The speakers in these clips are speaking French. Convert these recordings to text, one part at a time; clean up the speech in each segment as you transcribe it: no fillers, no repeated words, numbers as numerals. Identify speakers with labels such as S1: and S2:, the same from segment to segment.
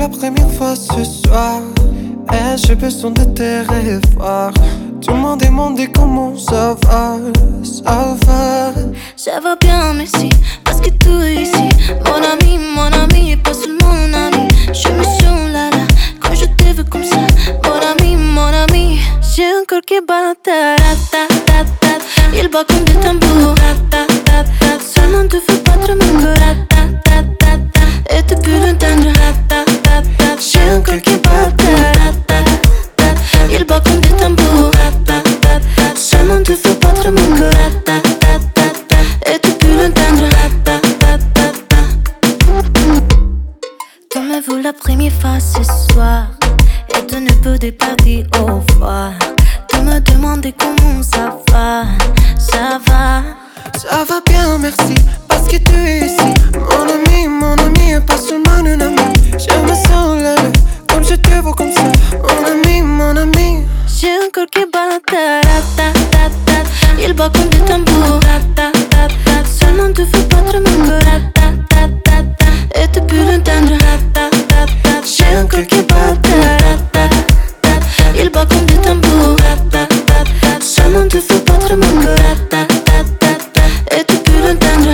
S1: la première fois ce soir. Et j'ai besoin de tes rêves. Tout le monde est demandé comment ça va. Ça va.
S2: Ça va bien, merci. Parce que tout est ici. Mon ami, et pas seulement mon ami. Je me sens là, quand je te veux comme ça. Mon ami. J'ai un corps qui bat ta ta ta ta. Il bat comme des tambours. Seulement te fais battre mon cœur. Et tu peux l'entendre. J'ai un corps qui bat ta ta ta. Il bat comme des tambours. Seulement te fais battre mon cœur. Et tu peux l'entendre. Tu me veux la première fois ce soir. Et tu ne peux pas dire au revoir. Tu me demandes comment ça va. Ça va.
S1: Ça va bien, merci, parce que tu es ici. Mon ami, et pas seulement un ami. Je me sens là, comme je te vois comme ça. Mon ami.
S2: J'ai un corps qui bat ta ta ta ta. Il bat comme des tambours. Seulement te fais battre mon cœur. Et tu peux l'entendre. J'ai un corps qui bat ta ta ta. Il bat comme des tambours. Seulement te fais battre mon cœur. Et tu peux l'entendre.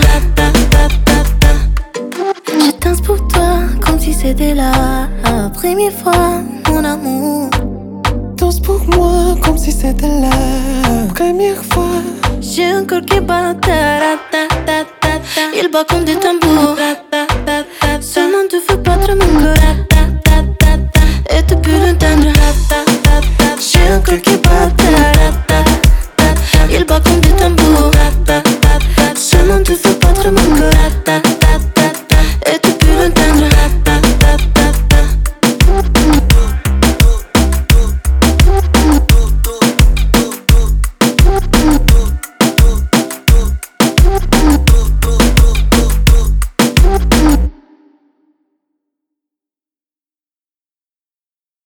S2: Je danse pour toi comme si c'était la première fois, mon amour.
S1: Danse pour moi comme si c'était la première fois.
S2: J'ai un corps qui bat ta ta ta ta ta. Il bat comme des tambours. Seulement te fais battre mon cœur. Et tu peux l'entendre.